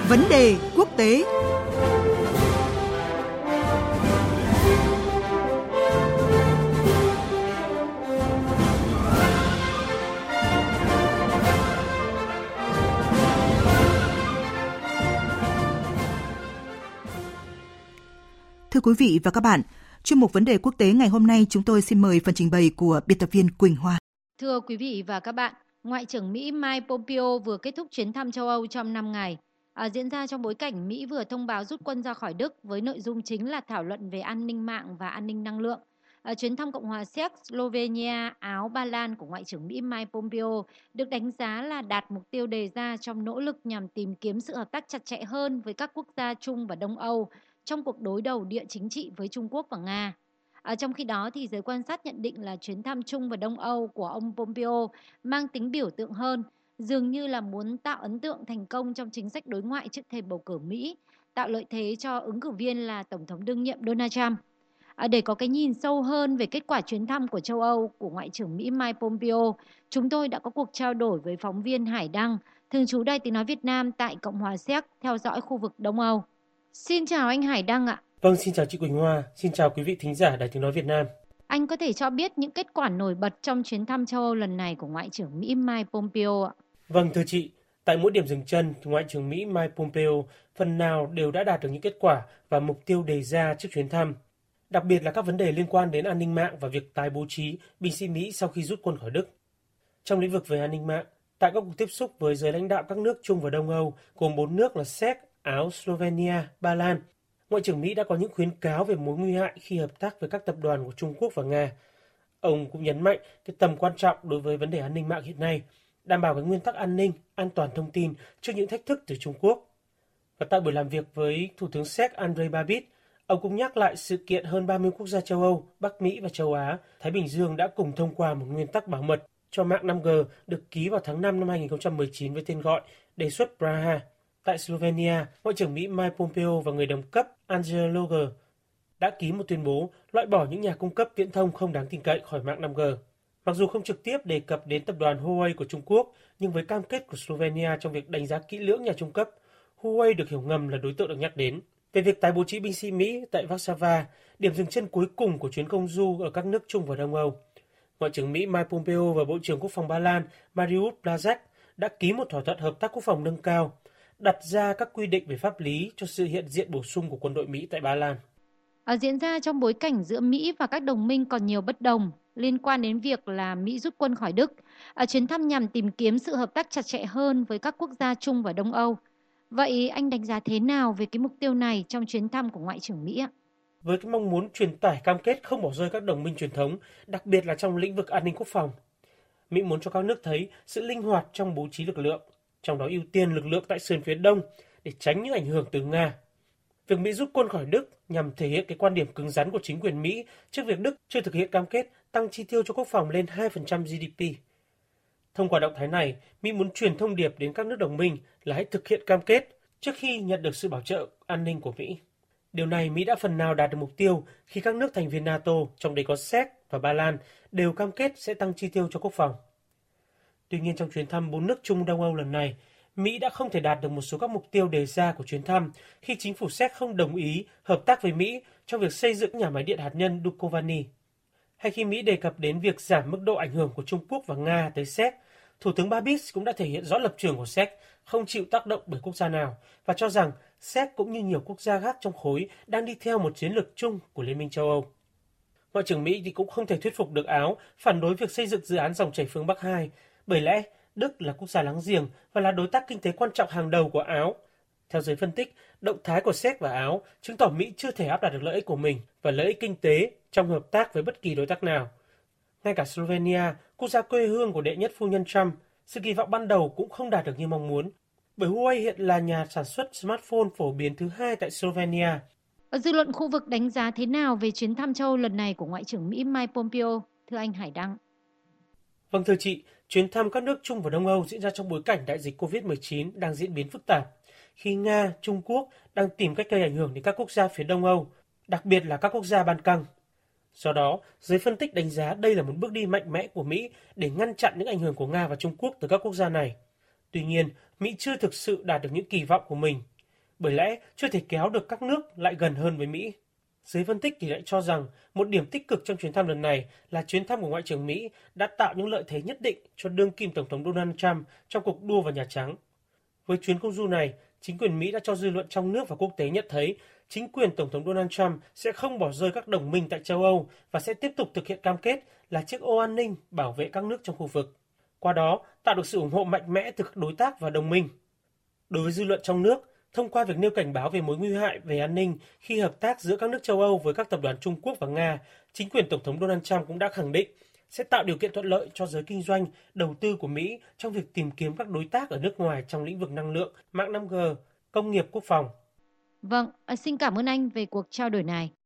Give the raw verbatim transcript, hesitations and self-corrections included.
Vấn đề quốc tế. Thưa quý vị và các bạn, chuyên mục Vấn đề quốc tế ngày hôm nay chúng tôi xin mời phần trình bày của biên tập viên Quỳnh Hoa. Thưa quý vị và các bạn, Ngoại trưởng Mỹ Mike Pompeo vừa kết thúc chuyến thăm châu Âu trong năm ngày, à, diễn ra trong bối cảnh Mỹ vừa thông báo rút quân ra khỏi Đức với nội dung chính là thảo luận về an ninh mạng và an ninh năng lượng. À, chuyến thăm Cộng hòa Séc, Slovenia, Áo, Ba Lan của Ngoại trưởng Mỹ Mike Pompeo được đánh giá là đạt mục tiêu đề ra trong nỗ lực nhằm tìm kiếm sự hợp tác chặt chẽ hơn với các quốc gia Trung và Đông Âu trong cuộc đối đầu địa chính trị với Trung Quốc và Nga. À, trong khi đó, thì giới quan sát nhận định là chuyến thăm Trung và Đông Âu của ông Pompeo mang tính biểu tượng hơn, dường như là muốn tạo ấn tượng thành công trong chính sách đối ngoại trước thềm bầu cử Mỹ, tạo lợi thế cho ứng cử viên là Tổng thống đương nhiệm Donald Trump. À, để có cái nhìn sâu hơn về kết quả chuyến thăm của châu Âu của Ngoại trưởng Mỹ Mike Pompeo, chúng tôi đã có cuộc trao đổi với phóng viên Hải Đăng, thường trú Đài Tiếng nói Việt Nam tại Cộng hòa Séc, theo dõi khu vực Đông Âu. Xin chào anh Hải Đăng ạ. Vâng, xin chào chị Quỳnh Hoa, xin chào quý vị thính giả Đài Tiếng nói Việt Nam. Anh có thể cho biết những kết quả nổi bật trong chuyến thăm châu Âu lần này của Ngoại trưởng Mỹ Mike Pompeo ạ? Vâng, thưa chị, tại mỗi điểm dừng chân, Ngoại trưởng Mỹ Mike Pompeo phần nào đều đã đạt được những kết quả và mục tiêu đề ra trước chuyến thăm. Đặc biệt là các vấn đề liên quan đến an ninh mạng và việc tái bố trí binh sĩ Mỹ sau khi rút quân khỏi Đức. Trong lĩnh vực về an ninh mạng, tại các cuộc tiếp xúc với giới lãnh đạo các nước Trung và Đông Âu, gồm bốn nước là Séc, Áo, Slovenia, Ba Lan, Ngoại trưởng Mỹ đã có những khuyến cáo về mối nguy hại khi hợp tác với các tập đoàn của Trung Quốc và Nga. Ông cũng nhấn mạnh cái tầm quan trọng đối với vấn đề an ninh mạng hiện nay, đảm bảo cái nguyên tắc an ninh, an toàn thông tin trước những thách thức từ Trung Quốc. Và tại buổi làm việc với Thủ tướng Séc Andrej Babis, ông cũng nhắc lại sự kiện hơn ba mươi quốc gia châu Âu, Bắc Mỹ và châu Á, Thái Bình Dương đã cùng thông qua một nguyên tắc bảo mật cho mạng năm G được ký vào tháng năm năm hai nghìn không trăm mười chín với tên gọi Đề xuất Praha. Tại Slovenia, Ngoại trưởng Mỹ Mike Pompeo và người đồng cấp Anđelo Loger đã ký một tuyên bố loại bỏ những nhà cung cấp viễn thông không đáng tin cậy khỏi mạng năm G. Mặc dù không trực tiếp đề cập đến tập đoàn Huawei của Trung Quốc, nhưng với cam kết của Slovenia trong việc đánh giá kỹ lưỡng nhà cung cấp, Huawei được hiểu ngầm là đối tượng được nhắc đến. Về việc tái bố trí binh sĩ Mỹ tại Warsaw, điểm dừng chân cuối cùng của chuyến công du ở các nước Trung và Đông Âu, Ngoại trưởng Mỹ Mike Pompeo và Bộ trưởng Quốc phòng Ba Lan Mariusz Błaszczak đã ký một thỏa thuận hợp tác quốc phòng nâng cao, đặt ra các quy định về pháp lý cho sự hiện diện bổ sung của quân đội Mỹ tại Ba Lan. Ở diễn ra trong bối cảnh giữa Mỹ và các đồng minh còn nhiều bất đồng liên quan đến việc là Mỹ rút quân khỏi Đức. Ở chuyến thăm nhằm tìm kiếm sự hợp tác chặt chẽ hơn với các quốc gia Trung và Đông Âu. Vậy anh đánh giá thế nào về cái mục tiêu này trong chuyến thăm của Ngoại trưởng Mỹ ạ? Với cái mong muốn truyền tải cam kết không bỏ rơi các đồng minh truyền thống, đặc biệt là trong lĩnh vực an ninh quốc phòng, Mỹ muốn cho các nước thấy sự linh hoạt trong bố trí lực lượng, trong đó ưu tiên lực lượng tại sườn phía đông để tránh những ảnh hưởng từ Nga. Việc Mỹ rút quân khỏi Đức nhằm thể hiện cái quan điểm cứng rắn của chính quyền Mỹ trước việc Đức chưa thực hiện cam kết tăng chi tiêu cho quốc phòng lên hai phần trăm giê đê pê. Thông qua động thái này, Mỹ muốn truyền thông điệp đến các nước đồng minh là hãy thực hiện cam kết trước khi nhận được sự bảo trợ an ninh của Mỹ. Điều này Mỹ đã phần nào đạt được mục tiêu khi các nước thành viên NATO, trong đấy có Séc và Ba Lan, đều cam kết sẽ tăng chi tiêu cho quốc phòng. Tuy nhiên, trong chuyến thăm bốn nước Trung Đông Âu lần này, Mỹ đã không thể đạt được một số các mục tiêu đề ra của chuyến thăm khi chính phủ Séc không đồng ý hợp tác với Mỹ trong việc xây dựng nhà máy điện hạt nhân Dukovany. Hay khi Mỹ đề cập đến việc giảm mức độ ảnh hưởng của Trung Quốc và Nga tới Séc, Thủ tướng Babis cũng đã thể hiện rõ lập trường của Séc không chịu tác động bởi quốc gia nào và cho rằng Séc cũng như nhiều quốc gia khác trong khối đang đi theo một chiến lược chung của Liên minh châu Âu. Ngoại trưởng Mỹ thì cũng không thể thuyết phục được Áo phản đối việc xây dựng dự án dòng chảy phương Bắc hai, bởi lẽ Đức là quốc gia láng giềng và là đối tác kinh tế quan trọng hàng đầu của Áo. Theo giới phân tích, động thái của Séc và Áo chứng tỏ Mỹ chưa thể áp đặt được lợi ích của mình và lợi ích kinh tế trong hợp tác với bất kỳ đối tác nào. Ngay cả Slovenia, quốc gia quê hương của đệ nhất phu nhân Trump, sự kỳ vọng ban đầu cũng không đạt được như mong muốn, bởi Huawei hiện là nhà sản xuất smartphone phổ biến thứ hai tại Slovenia. Dư luận khu vực đánh giá thế nào về chuyến thăm châu Âu lần này của Ngoại trưởng Mỹ Mike Pompeo, thưa anh Hải Đăng? Vâng thưa chị, chuyến thăm các nước Trung và Đông Âu diễn ra trong bối cảnh đại dịch covid mười chín đang diễn biến phức tạp, khi Nga, Trung Quốc đang tìm cách gây ảnh hưởng đến các quốc gia phía Đông Âu, đặc biệt là các quốc gia Ban Căng. Do đó, giới phân tích đánh giá đây là một bước đi mạnh mẽ của Mỹ để ngăn chặn những ảnh hưởng của Nga và Trung Quốc từ các quốc gia này. Tuy nhiên, Mỹ chưa thực sự đạt được những kỳ vọng của mình. bởi lẽ chưa thể kéo được các nước lại gần hơn với Mỹ. Giới phân tích thì lại cho rằng một điểm tích cực trong chuyến thăm lần này là chuyến thăm của Ngoại trưởng Mỹ đã tạo những lợi thế nhất định cho đương kim Tổng thống Donald Trump trong cuộc đua vào Nhà Trắng. Với chuyến công du này, chính quyền Mỹ đã cho dư luận trong nước và quốc tế nhận thấy chính quyền Tổng thống Donald Trump sẽ không bỏ rơi các đồng minh tại châu Âu và sẽ tiếp tục thực hiện cam kết là chiếc ô an ninh bảo vệ các nước trong khu vực. Qua đó, tạo được sự ủng hộ mạnh mẽ từ các đối tác và đồng minh. Đối với dư luận trong nước, thông qua việc nêu cảnh báo về mối nguy hại về an ninh khi hợp tác giữa các nước châu Âu với các tập đoàn Trung Quốc và Nga, chính quyền Tổng thống Donald Trump cũng đã khẳng định sẽ tạo điều kiện thuận lợi cho giới kinh doanh, đầu tư của Mỹ trong việc tìm kiếm các đối tác ở nước ngoài trong lĩnh vực năng lượng, mạng năm G, công nghiệp quốc phòng. Vâng, xin cảm ơn anh về cuộc trao đổi này.